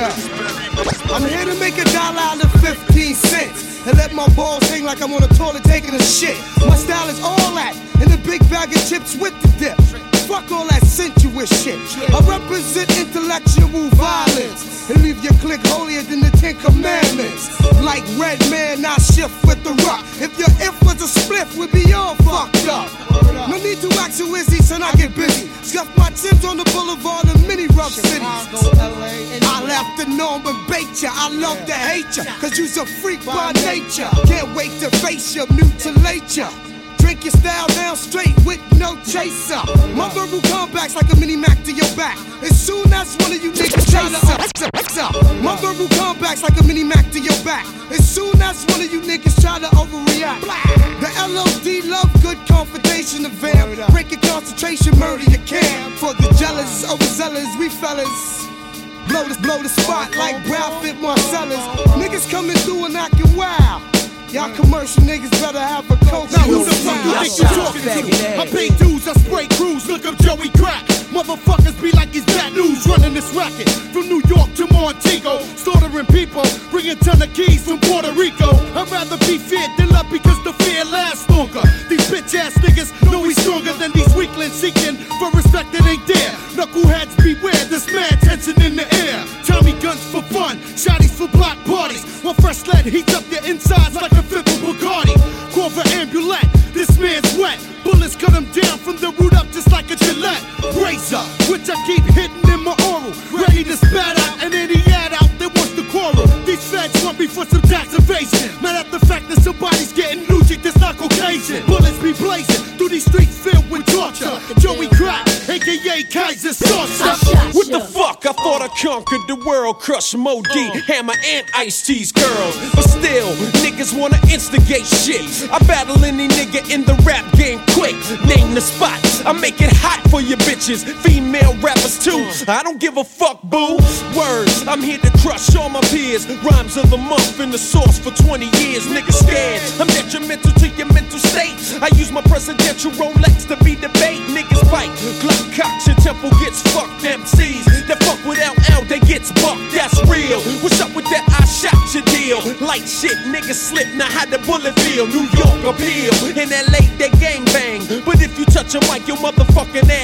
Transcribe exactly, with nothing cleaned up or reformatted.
up. I'm here to make a dollar out of fifteen cents and let my balls hang like I'm on a toilet taking a shit. My style is all that, and a big bag of chips with the dip. Fuck all that sensuous shit. I represent intellectual violence and leave your clique holier than the Ten Commandments. Like Red Man, I shift with the rock. If your if was a spliff, we'd be all fucked up. No need to act so easy, son, I get busy. Scuff my tips on the boulevard of many rough cities. I left the norm but bait ya. I love to hate ya, cause you's a freak by nature. Can't wait to face ya, mutilate ya. Drink your style down straight with no chaser. My verbal comebacks like a mini Mac to your back. As soon as one of you niggas chase up. My verbal comebacks like a mini Mac to your back. As soon as one of you niggas try to overreact. The L O D love good confrontation, the vamp. Break your concentration, murder your camp. For the jealous, overzealous, we fellas. Blow the, blow the spot like Ralph Fit Marcellus. Niggas coming through and acting wild. Y'all commercial niggas better have a coke. Now who the fuck you think you talking to? I pay dues, I spray crews, look up Joey Crack. Motherfuckers be like he's bad news, running this racket. From New York to Montego, slaughtering people, bringing ton of keys from Puerto Rico. I'd rather be feared than love because the fear lasts longer. These bitch ass niggas know he's stronger than these weaklings seeking for respect that ain't there. Knuckleheads beware, this mad tension in the air. Tommy guns for fun, shotties for block parties. While fresh lead heats up your insides like a flip of Bacardi. Call for ambulance, this man's wet. Bullets cut him down from the root up just like a Gillette. Razor, which I keep hitting in my oral. Ready to spat out and any ad out that wants to quarrel. These feds want me for some tax evasion. Mad at the fact that somebody's getting Nucci that's not Caucasian. Bullets be blazing through these streets filled with torture. Joey Crack, aka Kaiser Saucer. What the fuck? I thought I conquered the world. Crush Mo D, Hammer and Ice-T's girls. But still, niggas wanna instigate shit. I battle any nigga in the rap game quick. Name the spot, I make it hot for your bitches. Female rappers too, I don't give a fuck, boo. Words, I'm here to crush all my peers. Rhymes of the month in the source for twenty years. Niggas scared, I'm detrimental to your mental state. I use my presidential Rolex to be debate. Niggas bite, Glock cocks, your temple gets fucked. M Cs that fuck with L L, they gets bucked, that's real. What's up with that I shot your deal? Light shit, niggas slip, now how the bullet feel? New York appeal, in L A they gang bang. But if you touch a mic, your motherfucking ass